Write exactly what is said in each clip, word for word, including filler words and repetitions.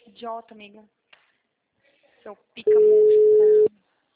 que idiota, amiga. Seu pica mosca.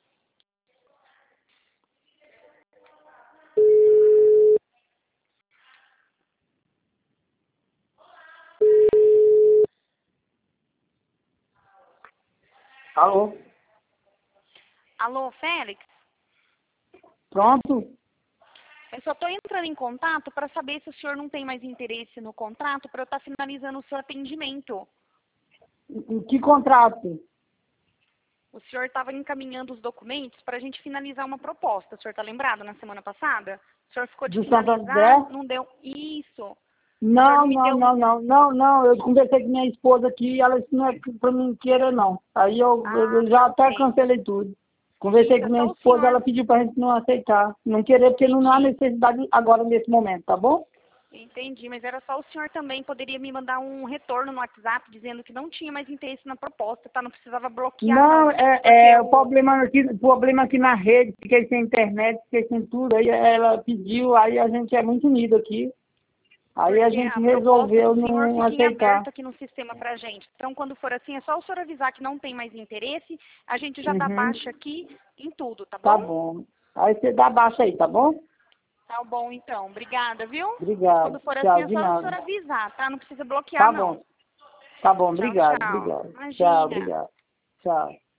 Alô? Alô, Félix? Pronto? Eu só estou entrando em contato para saber se o senhor não tem mais interesse no contrato para eu estar finalizando o seu atendimento. Em que contrato? O senhor estava encaminhando os documentos para a gente finalizar uma proposta. O senhor está lembrado na semana passada? O senhor ficou de Do finalizar, Santander? não deu... Isso. O senhor Não, me não, deu... não, não, não, não. Eu conversei com minha esposa aqui e ela disse que não é para mim queira, não. Aí eu, Ah, eu já até ok. cancelei tudo. Conversei Isso, com é minha só o esposa, ela senhor pediu pra gente não aceitar. Não querer, porque não há pedir. necessidade agora nesse momento, tá bom? Entendi, mas era só o senhor também poderia me mandar um retorno no WhatsApp dizendo que não tinha mais interesse na proposta, tá? Não precisava bloquear, Não, não. é, Porque é o o... problema aqui, o problema aqui na rede, fiquei sem internet, fiquei sem tudo, aí ela pediu, aí a gente é muito unido aqui. Aí a Porque gente a proposta resolveu do senhor não fica em aceitar. aberto aqui no sistema pra gente. Então, quando for assim, é só o senhor avisar que não tem mais interesse, a gente já dá Uhum, baixa aqui em tudo, tá tá bom? bom. Aí você dá baixa aí, tá bom? Tá bom, então. Obrigada, viu? Mas Obrigado. quando for assim, Tchau, é de só o senhor nada. avisar, tá? Não precisa bloquear, Tá não. bom. Tá bom, Tchau, obrigado, tchau. obrigado. Tchau, Imagina. obrigado. Tchau.